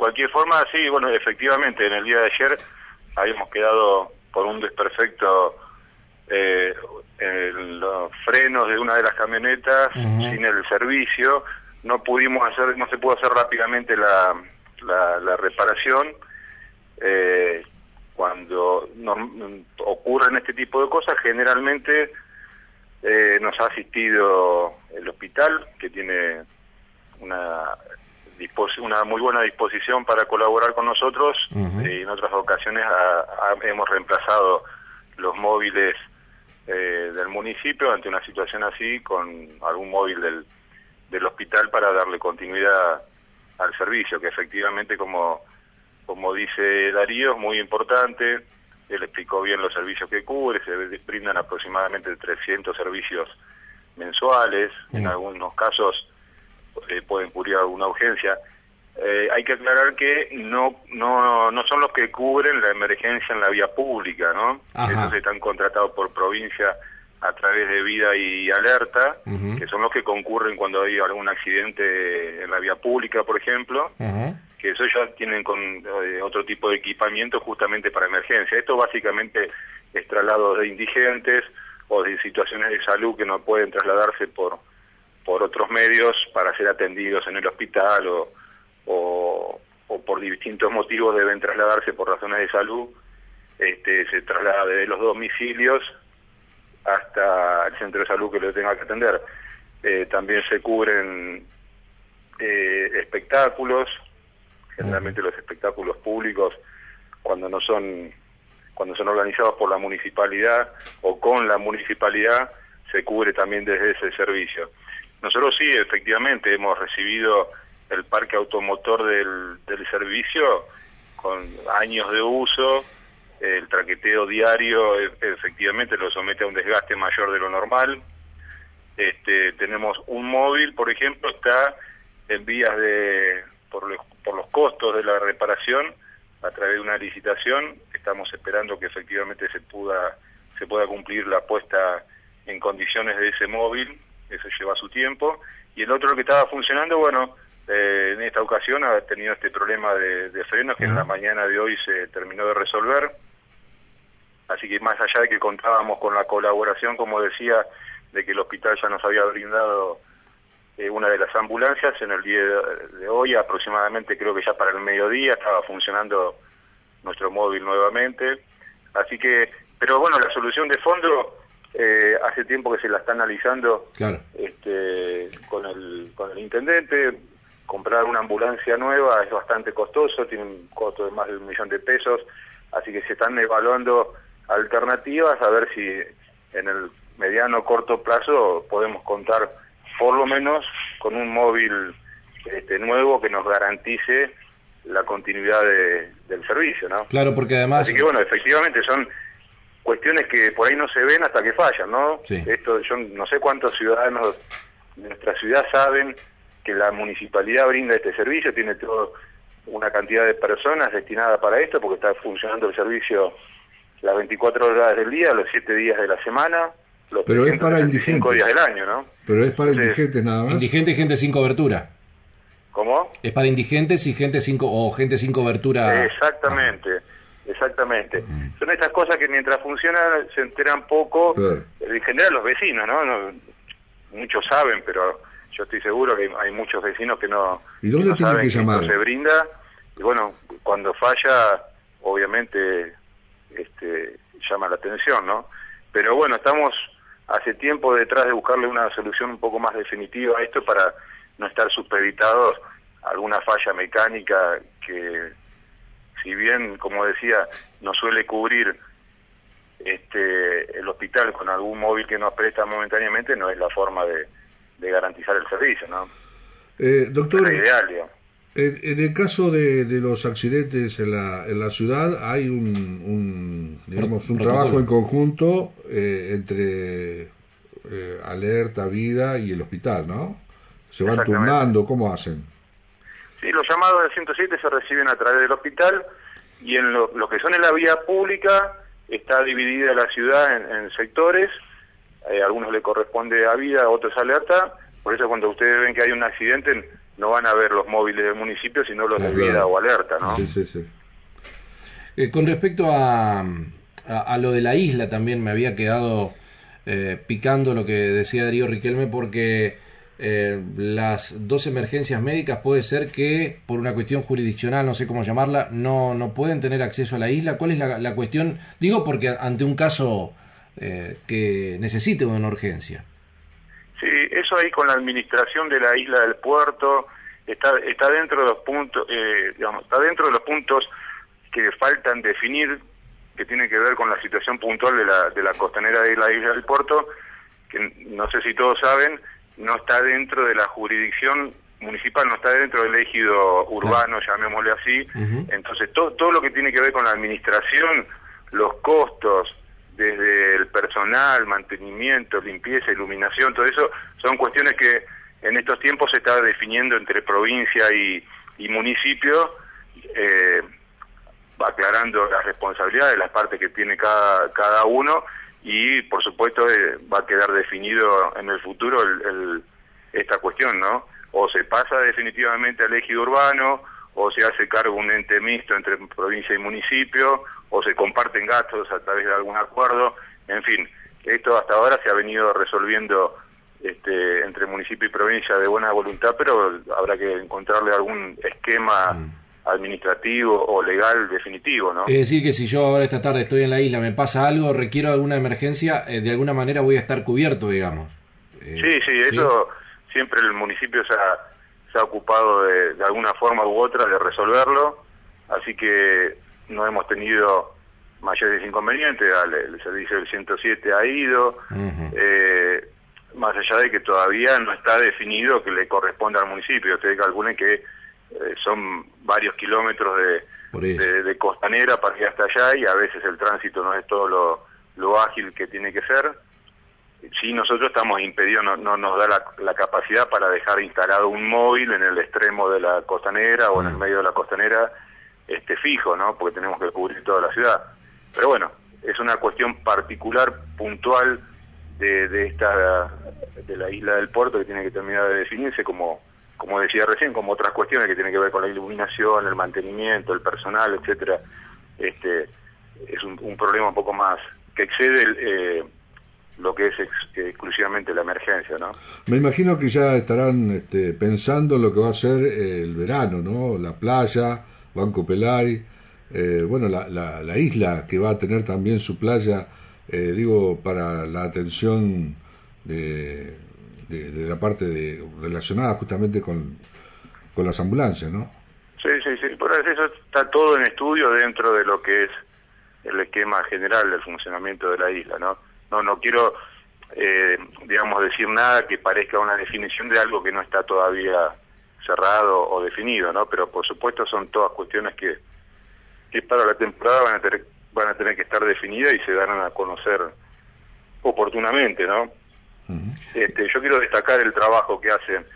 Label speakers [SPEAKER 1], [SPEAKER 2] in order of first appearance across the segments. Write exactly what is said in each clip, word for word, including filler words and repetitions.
[SPEAKER 1] cualquier forma, sí, bueno, efectivamente, en el día de ayer habíamos quedado por un desperfecto eh, en los frenos de una de las camionetas, uh-huh. sin el servicio, no pudimos hacer, no se pudo hacer rápidamente la, la, la reparación. Eh, cuando no, ocurren este tipo de cosas, generalmente eh, nos ha asistido el hospital, que tiene una una muy buena disposición para colaborar con nosotros. Uh-huh. eh, en otras ocasiones ha, ha, hemos reemplazado los móviles eh, del municipio ante una situación así con algún móvil del, del hospital para darle continuidad al servicio, que efectivamente, como, como dice Darío, es muy importante. Él explicó bien los servicios que cubre, se brindan aproximadamente trescientos servicios mensuales, uh-huh. en algunos casos Eh, pueden cubrir alguna urgencia. Eh, hay que aclarar que no no no son los que cubren la emergencia en la vía pública, ¿no? Ajá. Esos están contratados por provincia a través de Vida y Alerta, uh-huh. que son los que concurren cuando hay algún accidente en la vía pública, por ejemplo, uh-huh. que eso ya tienen con eh, otro tipo de equipamiento justamente para emergencia. Esto básicamente es traslado de indigentes o de situaciones de salud que no pueden trasladarse por por otros medios para ser atendidos en el hospital o, o, o por distintos motivos deben trasladarse por razones de salud. Este, se traslada desde los domicilios hasta el centro de salud que lo tenga que atender. Eh, también se cubren eh, espectáculos, generalmente los espectáculos públicos, cuando no son, cuando son organizados por la municipalidad o con la municipalidad, se cubre también desde ese servicio. Nosotros sí, efectivamente, hemos recibido el parque automotor del, del servicio con años de uso. El traqueteo diario efectivamente lo somete a un desgaste mayor de lo normal. Este, tenemos un móvil, por ejemplo, está en vías de, por los, por los costos de la reparación, a través de una licitación. Estamos esperando que efectivamente se pueda, se pueda cumplir la puesta en condiciones de ese móvil. Eso lleva su tiempo. Y el otro que estaba funcionando, bueno, eh, en esta ocasión ha tenido este problema de, de frenos que uh-huh. en la mañana de hoy se terminó de resolver. Así que más allá de que contábamos con la colaboración, como decía, de que el hospital ya nos había brindado eh, una de las ambulancias, en el día de, de hoy, aproximadamente creo que ya para el mediodía, estaba funcionando nuestro móvil nuevamente. Así que, pero bueno, la solución de fondo... Eh, hace tiempo que se la está analizando, claro. este, con el con el intendente. Comprar una ambulancia nueva es bastante costoso, tiene un costo de más de un millón de pesos, así que se están evaluando alternativas a ver si en el mediano o corto plazo podemos contar por lo menos con un móvil este, nuevo que nos garantice la continuidad de, del servicio, ¿no?
[SPEAKER 2] Claro, porque además...
[SPEAKER 1] Así que bueno, efectivamente son cuestiones que por ahí no se ven hasta que fallan, ¿no?
[SPEAKER 2] Sí.
[SPEAKER 1] Esto, yo no sé cuántos ciudadanos de nuestra ciudad saben que la municipalidad brinda este servicio, tiene toda una cantidad de personas destinadas para esto, porque está funcionando el servicio las veinticuatro horas del día, los siete días de la semana, los
[SPEAKER 3] Pero es para indigentes.
[SPEAKER 1] días del año, ¿no?
[SPEAKER 3] Pero es para
[SPEAKER 1] Entonces,
[SPEAKER 3] indigentes nada más.
[SPEAKER 2] Indigentes y gente sin cobertura.
[SPEAKER 1] ¿Cómo?
[SPEAKER 2] Es para indigentes y gente sin co- o gente sin cobertura.
[SPEAKER 1] Exactamente. Ah. Exactamente. Uh-huh. Son estas cosas que mientras funcionan se enteran poco, claro. En general los vecinos, ¿no? no muchos saben, pero yo estoy seguro que hay muchos vecinos que no,
[SPEAKER 3] ¿Y dónde
[SPEAKER 1] que no
[SPEAKER 3] tienen
[SPEAKER 1] saben
[SPEAKER 3] que llamar?
[SPEAKER 1] Que se brinda, y bueno, cuando falla, obviamente este llama la atención, ¿no? Pero bueno, estamos hace tiempo detrás de buscarle una solución un poco más definitiva a esto para no estar supeditados a alguna falla mecánica que, si bien, como decía, nos suele cubrir este el hospital con algún móvil que nos presta momentáneamente, no es la forma de, de garantizar el servicio, ¿no?
[SPEAKER 3] Eh, doctor,
[SPEAKER 1] es ideal, digamos.
[SPEAKER 3] En, en el caso de, de los accidentes en la en la ciudad hay un, un digamos un
[SPEAKER 2] Protocolo.
[SPEAKER 3] trabajo en conjunto eh, entre eh, Alerta, Vida y el hospital, ¿no? Se van turnando, ¿cómo hacen?
[SPEAKER 1] Sí, los llamados del ciento siete se reciben a través del hospital, y en lo, lo que son en la vía pública está dividida la ciudad en, en sectores. Eh, a algunos le corresponde a Vida, a otros Alerta. Por eso cuando ustedes ven que hay un accidente, no van a ver los móviles del municipio, sino los
[SPEAKER 3] Claro,
[SPEAKER 1] de vida
[SPEAKER 3] claro.
[SPEAKER 1] o alerta, ¿no?
[SPEAKER 3] Sí, sí, sí.
[SPEAKER 2] Eh, con respecto a, a, a lo de la isla, también me había quedado eh, picando lo que decía Darío Riquelme, porque eh, las dos emergencias médicas puede ser que por una cuestión jurisdiccional, no sé cómo llamarla, no, no pueden tener acceso a la isla. ¿Cuál es la, la cuestión? Digo porque ante un caso eh, que necesite una urgencia.
[SPEAKER 1] Sí, eso ahí con la administración de la isla del puerto está está dentro de los puntos, eh, digamos, está dentro de los puntos que faltan definir, que tiene que ver con la situación puntual de la de la costanera de la isla del puerto, que no sé si todos saben, no está dentro de la jurisdicción municipal, no está dentro del ejido urbano, claro, llamémosle así. Uh-huh. Entonces todo todo lo que tiene que ver con la administración, los costos, desde el personal, mantenimiento, limpieza, iluminación, todo eso son cuestiones que en estos tiempos se está definiendo entre provincia y, y municipio, eh, aclarando las responsabilidades, las partes que tiene cada, cada uno, y por supuesto eh, va a quedar definido en el futuro el, el, esta cuestión, ¿no? O se pasa definitivamente al ejido urbano, o se hace cargo un ente mixto entre provincia y municipio, o se comparten gastos a través de algún acuerdo. En fin, esto hasta ahora se ha venido resolviendo este, entre municipio y provincia de buena voluntad, pero habrá que encontrarle algún esquema mm. administrativo o legal definitivo, ¿no?
[SPEAKER 2] Es decir, que si yo ahora esta tarde estoy en la isla, me pasa algo, requiero alguna emergencia, eh, de alguna manera voy a estar cubierto, digamos.
[SPEAKER 1] Eh, sí, sí, eso ¿sí? Siempre el municipio se ha, se ha ocupado de, de alguna forma u otra de resolverlo, así que no hemos tenido mayores inconvenientes. El, el servicio del ciento siete ha ido, uh-huh. eh, más allá de que todavía no está definido que le corresponda al municipio. Ustedes calculen que eh, son varios kilómetros de, de, de costanera para ir hasta allá, y a veces el tránsito no es todo lo, lo ágil que tiene que ser. Sí, nosotros estamos impedidos, no, no nos da la, la capacidad para dejar instalado un móvil en el extremo de la costanera o uh-huh. en el medio de la costanera, este fijo, ¿no? Porque tenemos que cubrir toda la ciudad. Pero bueno, es una cuestión particular, puntual de, de esta de la isla del puerto, que tiene que terminar de definirse, como como decía recién, como otras cuestiones que tienen que ver con la iluminación, el mantenimiento, el personal, etcétera. Este es un, un problema un poco más que excede el, eh, lo que es ex, exclusivamente la emergencia, ¿no?
[SPEAKER 3] Me imagino que ya estarán este, pensando en lo que va a ser el verano, ¿no? La playa, Banco Pelay, eh, bueno, la, la, la isla que va a tener también su playa, eh, digo, para la atención de, de, de la parte de, relacionada justamente con, con las ambulancias, ¿no?
[SPEAKER 1] Sí, sí, sí, por eso está todo en estudio dentro de lo que es el esquema general del funcionamiento de la isla, ¿no? No, no quiero, eh, digamos, decir nada que parezca una definición de algo que no está todavía cerrado o definido, ¿no? Pero por supuesto son todas cuestiones que, que para la temporada van a tener van a tener que estar definidas y se darán a conocer oportunamente, ¿no? Uh-huh. Este, yo quiero destacar el trabajo que hacen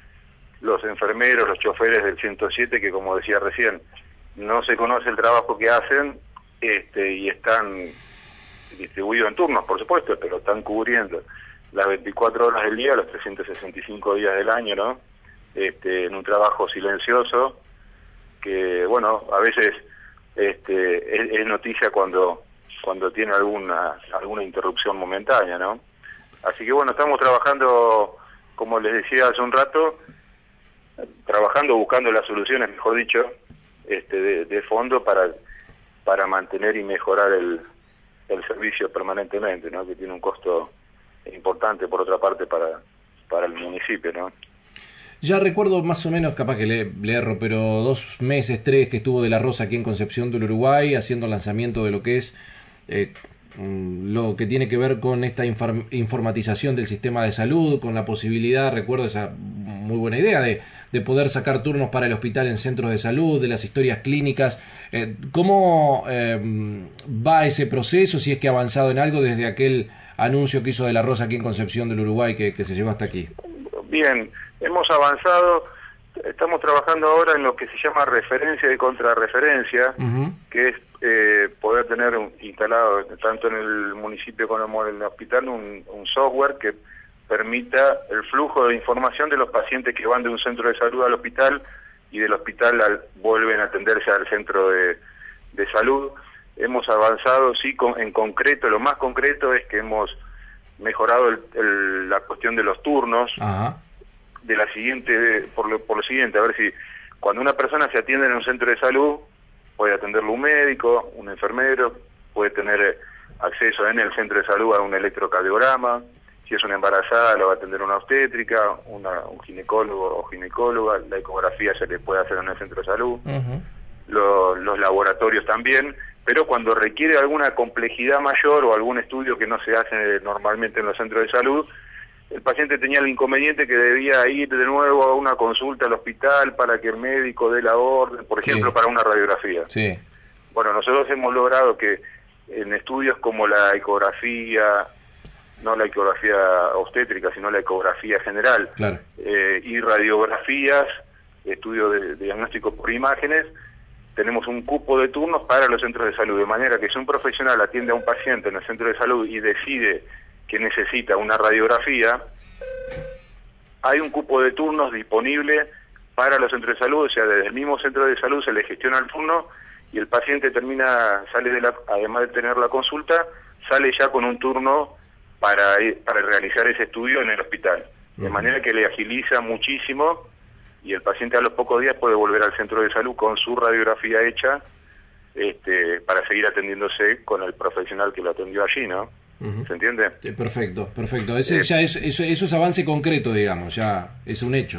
[SPEAKER 1] los enfermeros, los choferes del ciento siete, que como decía recién, no se conoce el trabajo que hacen, este, y están distribuidos en turnos, por supuesto, pero están cubriendo las veinticuatro horas del día, los trescientos sesenta y cinco días del año, ¿no? Este, en un trabajo silencioso que, bueno, a veces este, es, es noticia cuando cuando tiene alguna alguna interrupción momentánea, ¿no? Así que, bueno, estamos trabajando, como les decía hace un rato, trabajando, buscando las soluciones, mejor dicho, este, de, de fondo para para mantener y mejorar el, el servicio permanentemente, ¿no? Que tiene un costo importante, por otra parte, para para el municipio, ¿no?
[SPEAKER 2] Ya recuerdo más o menos, capaz que le, le erro, pero dos meses, tres, que estuvo De la Rosa aquí en Concepción del Uruguay, haciendo el lanzamiento de lo que es eh, lo que tiene que ver con esta inform- informatización del sistema de salud, con la posibilidad, recuerdo esa muy buena idea, de, de poder sacar turnos para el hospital en centros de salud, de las historias clínicas. Eh, ¿Cómo eh, va ese proceso, si es que ha avanzado en algo desde aquel anuncio que hizo De la Rosa aquí en Concepción del Uruguay, que, que se llegó hasta aquí?
[SPEAKER 1] Bien, hemos avanzado, estamos trabajando ahora en lo que se llama referencia y contrarreferencia, uh-huh. que es eh, poder tener un, instalado tanto en el municipio como en el hospital un, un software que permita el flujo de información de los pacientes que van de un centro de salud al hospital y del hospital al, vuelven a atenderse al centro de, de salud. Hemos avanzado, sí, con, en concreto, lo más concreto es que hemos mejorado el, el, la cuestión de los turnos.
[SPEAKER 2] Ajá.
[SPEAKER 1] De la siguiente, por lo, por lo siguiente, a ver si cuando una persona se atiende en un centro de salud, puede atenderlo un médico, un enfermero, puede tener acceso en el centro de salud a un electrocardiograma. Si es una embarazada, lo va a atender una obstétrica, una, un ginecólogo o ginecóloga. La ecografía se le puede hacer en el centro de salud. Uh-huh. Los, los laboratorios también. Pero cuando requiere alguna complejidad mayor o algún estudio que no se hace normalmente en los centros de salud, el paciente tenía el inconveniente que debía ir de nuevo a una consulta al hospital para que el médico dé la orden, por ejemplo, sí. para una radiografía.
[SPEAKER 2] Sí.
[SPEAKER 1] Bueno, nosotros hemos logrado que en estudios como la ecografía, no la ecografía obstétrica, sino la ecografía general,
[SPEAKER 2] claro.
[SPEAKER 1] eh, y radiografías, estudio de, de diagnóstico por imágenes, tenemos un cupo de turnos para los centros de salud, de manera que si un profesional atiende a un paciente en el centro de salud y decide que necesita una radiografía, hay un cupo de turnos disponible para los centros de salud, o sea, desde el mismo centro de salud se le gestiona el turno y el paciente termina, sale de la, además de tener la consulta, sale ya con un turno para, para realizar ese estudio en el hospital, de manera que le agiliza muchísimo y el paciente a los pocos días puede volver al centro de salud con su radiografía hecha, este, para seguir atendiéndose con el profesional que lo atendió allí, ¿no? Uh-huh. ¿Se entiende?
[SPEAKER 2] Sí, perfecto, perfecto. Ese, eh, ya es, eso, eso es avance concreto, digamos, ya es un hecho.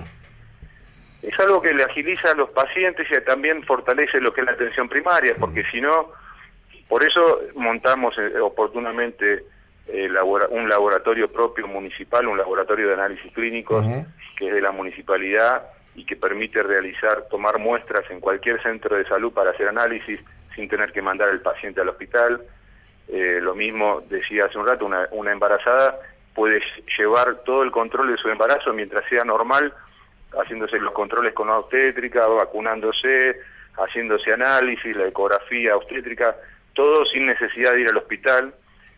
[SPEAKER 1] Es algo que le agiliza a los pacientes y también fortalece lo que es la atención primaria, porque uh-huh. si no, por eso montamos eh, oportunamente eh, labora, un laboratorio propio municipal, un laboratorio de análisis clínicos, uh-huh. que es de la municipalidad y que permite realizar, tomar muestras en cualquier centro de salud para hacer análisis sin tener que mandar al paciente al hospital. Eh, lo mismo decía hace un rato, una, una embarazada puede llevar todo el control de su embarazo mientras sea normal, haciéndose los controles con la obstétrica, vacunándose, haciéndose análisis, la ecografía obstétrica, todo sin necesidad de ir al hospital,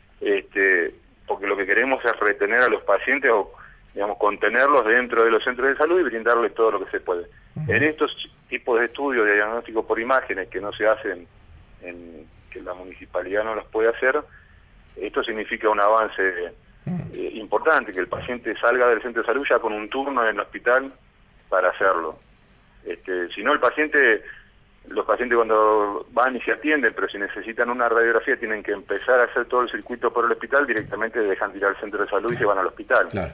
[SPEAKER 1] este, porque lo que queremos es retener a los pacientes o, digamos, contenerlos dentro de los centros de salud y brindarles todo lo que se puede. Uh-huh. En estos tipos de estudios de diagnóstico por imágenes que no se hacen en que la municipalidad no los puede hacer, esto significa un avance eh, importante, que el paciente salga del centro de salud ya con un turno en el hospital para hacerlo. Este, si no, el paciente, los pacientes cuando van y se atienden, pero si necesitan una radiografía tienen que empezar a hacer todo el circuito por el hospital, directamente dejan de ir al centro de salud y se van al hospital.
[SPEAKER 2] Claro.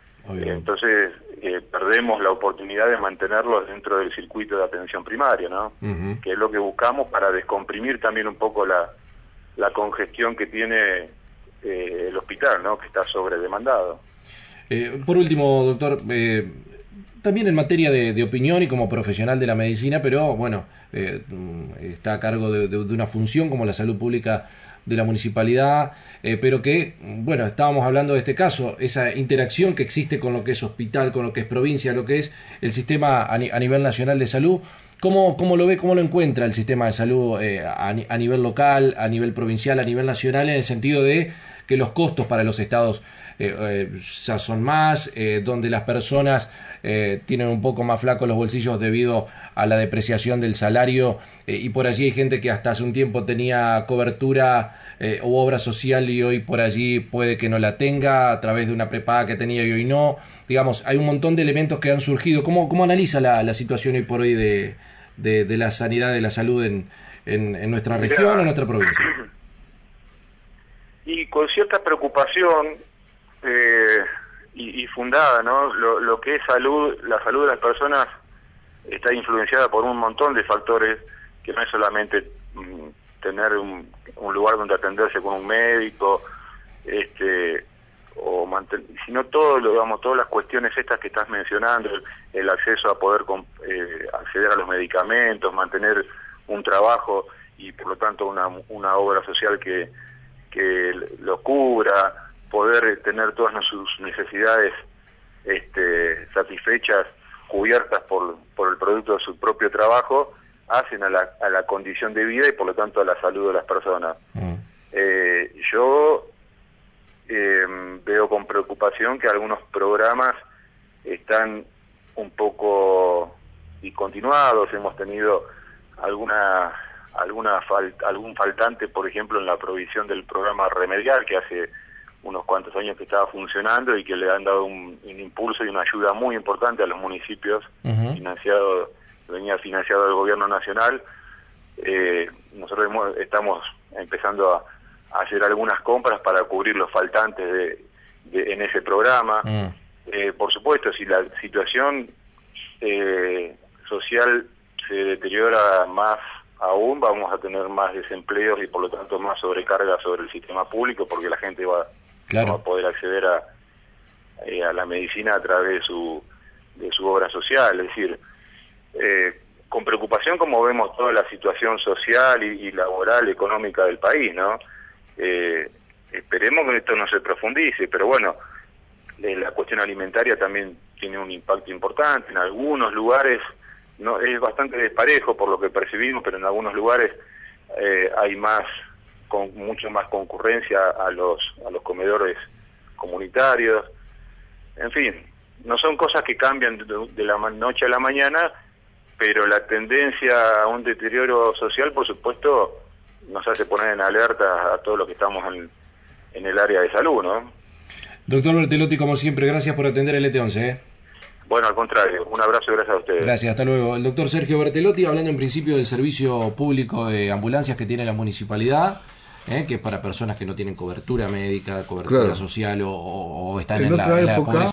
[SPEAKER 1] Entonces eh, perdemos la oportunidad de mantenerlos dentro del circuito de atención primaria, ¿no? Uh-huh. Que es lo que buscamos para descomprimir también un poco la, la congestión que tiene eh, el hospital, ¿no? Que está sobredemandado.
[SPEAKER 2] Eh, por último, doctor, eh, también en materia de, de opinión y como profesional de la medicina, pero bueno, eh, está a cargo de, de, de una función como la salud pública de la municipalidad, eh, pero que, bueno, estábamos hablando de este caso, esa interacción que existe con lo que es hospital, con lo que es provincia, lo que es el sistema a, ni, a nivel nacional de salud. ¿Cómo, cómo lo ve, cómo lo encuentra el sistema de salud eh, a, a nivel local, a nivel provincial, a nivel nacional, en el sentido de que los costos para los estados eh, eh, ya son más, eh, donde las personas eh, tienen un poco más flacos los bolsillos debido a la depreciación del salario, eh, y por allí hay gente que hasta hace un tiempo tenía cobertura eh, u obra social y hoy por allí puede que no la tenga a través de una prepaga que tenía y hoy no? Digamos, hay un montón de elementos que han surgido. ¿Cómo, cómo analiza la, la situación hoy por hoy de, de, de la sanidad, de la salud en, en, en nuestra región o en nuestra provincia?
[SPEAKER 1] Y con cierta preocupación eh, y, y fundada, ¿no? Lo, lo que es salud, la salud de las personas está influenciada por un montón de factores, que no es solamente mm, tener un, un lugar donde atenderse con un médico, este, o manten, sino todo, lo, digamos, todas las cuestiones estas que estás mencionando, el, el acceso a poder eh, acceder a los medicamentos, mantener un trabajo y por lo tanto una, una obra social que que lo cubra, poder tener todas sus necesidades este, satisfechas, cubiertas por, por el producto de su propio trabajo, hacen a la, a la condición de vida y por lo tanto a la salud de las personas. Mm. Eh, yo eh, veo con preocupación que algunos programas están un poco discontinuados. Hemos tenido alguna alguna fal, algún faltante, por ejemplo, en la provisión del programa Remedial, que hace unos cuantos años que estaba funcionando y que le han dado un, un impulso y una ayuda muy importante a los municipios, uh-huh. financiado, venía financiado del gobierno nacional. Eh, nosotros hemos, estamos empezando a, a hacer algunas compras para cubrir los faltantes de, de, en ese programa. Uh-huh. Eh, por supuesto, si la situación eh, social se deteriora más aún, vamos a tener más desempleos y por lo tanto más sobrecarga sobre el sistema público, porque la gente va, claro. va a poder acceder a, eh, a la medicina a través de su, de su obra social. Es decir, eh, con preocupación como vemos toda la situación social y, y laboral, económica del país, ¿no? Eh, esperemos que esto no se profundice, pero bueno, eh, la cuestión alimentaria también tiene un impacto importante. En algunos lugares no es bastante desparejo por lo que percibimos, pero en algunos lugares eh, hay más, con mucho más concurrencia a los a los comedores comunitarios. En fin, no son cosas que cambian de, de la noche a la mañana, pero la tendencia a un deterioro social, por supuesto, nos hace poner en alerta a todos los que estamos en, en el área de salud, ¿no?
[SPEAKER 2] Doctor Bertelotti, como siempre, gracias por atender el E T once, ¿eh?
[SPEAKER 1] Bueno, al contrario, un abrazo y gracias a ustedes.
[SPEAKER 2] Gracias, hasta luego. El doctor Sergio Bertelotti, hablando en principio del servicio público de ambulancias que tiene la municipalidad, ¿eh? que es para personas que no tienen cobertura médica, cobertura claro. social o, o están en, en la, en la pobreza.